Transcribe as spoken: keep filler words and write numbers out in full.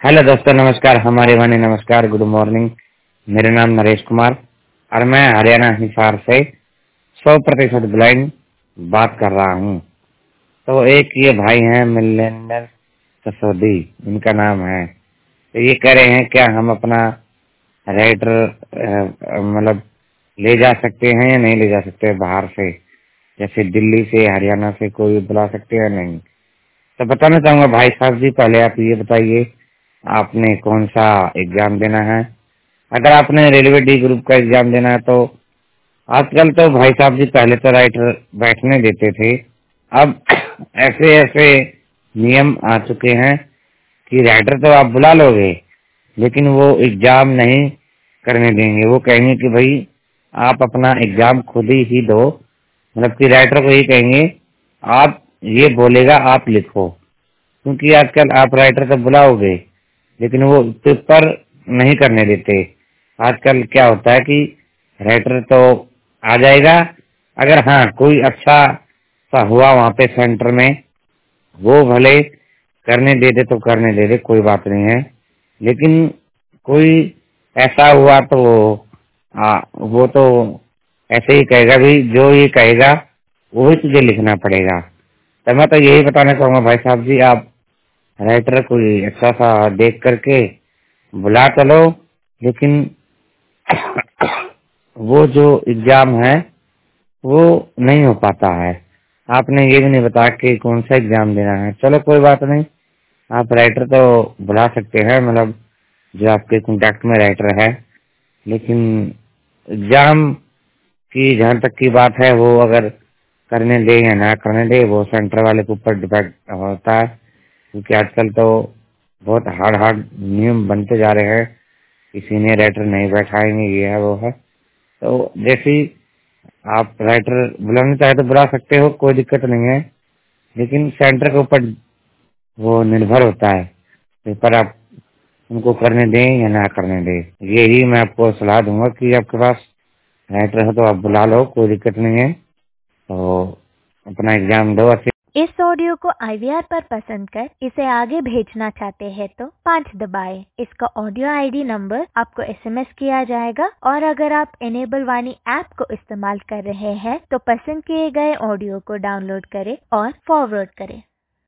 Hello दोस्तों, नमस्कार। हमारे वाणी नमस्कार, गुड मॉर्निंग। मेरा नाम नरेश कुमार और मैं हरियाणा हिसार से सौ प्रतिशत ब्लाइंड बात कर रहा हूँ। तो एक ये भाई हैं मिलेंडर ससोदी, इनका नाम है। तो ये कह रहे हैं क्या हम अपना राइटर मतलब ले जा सकते हैं या नहीं ले जा सकते बाहर से, जैसे दिल्ली से हरियाणा से कोई बुला सकते हैं या नहीं। तो बताना चाहूंगा भाई साहब जी, पहले आप ये बताइए आपने कौन सा एग्जाम देना है। अगर आपने रेलवे डी ग्रुप का एग्जाम देना है तो आजकल तो भाई साहब जी पहले तो राइटर बैठने देते थे, अब ऐसे ऐसे नियम आ चुके हैं कि राइटर तो आप बुला लोगे लेकिन वो एग्जाम नहीं करने देंगे। वो कहेंगे कि भाई आप अपना एग्जाम खुद ही ही दो, मतलब कि राइटर को ही कहेंगे आप ये बोलेगा आप लिखो, क्योंकि आजकल आप राइटर तो बुलाओगे लेकिन वो पेपर नहीं करने देते। आजकल क्या होता है कि राइटर तो आ जाएगा, अगर हाँ कोई अच्छा सा हुआ वहाँ पे सेंटर में, वो भले करने दे दे तो करने दे दे, कोई बात नहीं है। लेकिन कोई ऐसा हुआ तो आ, वो तो ऐसे ही कहेगा भी, जो ये कहेगा वही तुझे लिखना पड़ेगा। तो मैं तो यही बताना चाहूंगा भाई साहब जी, आप राइटर कोई अच्छा सा देख करके बुला चलो, लेकिन वो जो एग्जाम है वो नहीं हो पाता है। आपने ये भी नहीं बताया कि कौन सा एग्जाम देना है। चलो कोई बात नहीं, आप राइटर तो बुला सकते हैं, मतलब जो आपके कांटेक्ट में राइटर है। लेकिन एग्जाम की जहाँ तक की बात है, वो अगर करने दे या ना करने दे वो सेंटर वाले के ऊपर डिपेंड होता है, क्योंकि आजकल तो बहुत हार्ड हार्ड नियम बनते जा रहे हैं कि सीनियर राइटर नहीं बैठाएंगे, ये है वो है। तो जैसे ही आप राइटर बुलाना चाहे तो बुला सकते हो, कोई दिक्कत नहीं है। लेकिन सेंटर के ऊपर वो निर्भर होता है, पेपर आप उनको करने दें या ना करने दें। यही मैं आपको सलाह दूंगा कि आपके पास राइटर है तो आप बुला लो, कोई दिक्कत नहीं है। तो अपना एग्जाम दो अच्छे। इस ऑडियो को आई वी आर पर पसंद कर इसे आगे भेजना चाहते हैं तो पाँच दबाएं। इसका ऑडियो आई डी नंबर आपको एस एम एस किया जाएगा, और अगर आप इनेबल वाणी ऐप को इस्तेमाल कर रहे हैं तो पसंद किए गए ऑडियो को डाउनलोड करें और फॉरवर्ड करें।